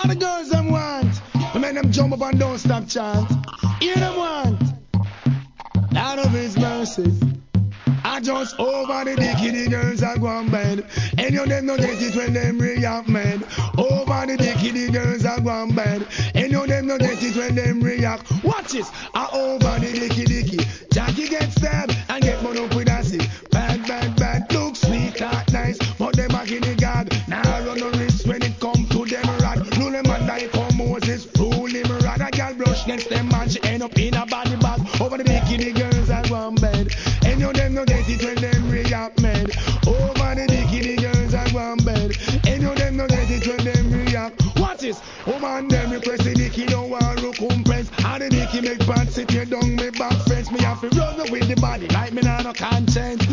All the girls them want. The men them jump up and don't stop chant. Hear them want. Out of his mercy. I just over the dicky, the girls are going bed. Any of them don't get it when them react mad. Over the dicky, the girls are going bed. Any of them don't get it when them react. Watch this. I over the dicky. Jackie gets stabbed and get one up with acid. Bad. Look sweet, not nice. But them back in the guard. Now run no risk when it come to them rod. No them man die for Moses. Rule him rod. A girl brush against them man. She end up in a body bag. Over the dicky, the girls are going bed. Any of them don't get it when them react mad. Over the dicky, the girls are going bed. Any of them don't get it when them react. What is? Oh man, them request the dicky, don't want to compress. And the dicky make bad sit here down me back fence. Me have to run up with the body like me nah no conscience.